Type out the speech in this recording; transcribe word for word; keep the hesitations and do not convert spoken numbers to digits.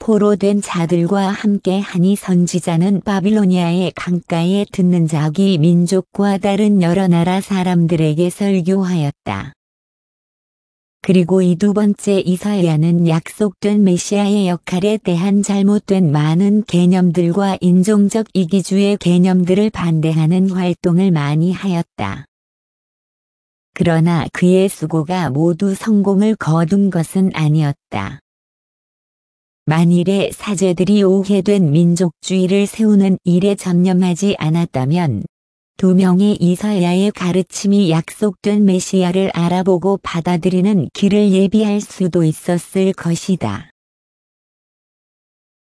포로된 자들과 함께하니 선지자는 바빌로니아의 강가에 듣는 자기 민족과 다른 여러 나라 사람들에게 설교하였다. 그리고 이 두 번째 이사야는 약속된 메시아의 역할에 대한 잘못된 많은 개념들과 인종적 이기주의 개념들을 반대하는 활동을 많이 하였다. 그러나 그의 수고가 모두 성공을 거둔 것은 아니었다. 만일에 사제들이 오해된 민족주의를 세우는 일에 전념하지 않았다면 두 명의 이사야의 가르침이 약속된 메시아를 알아보고 받아들이는 길을 예비할 수도 있었을 것이다.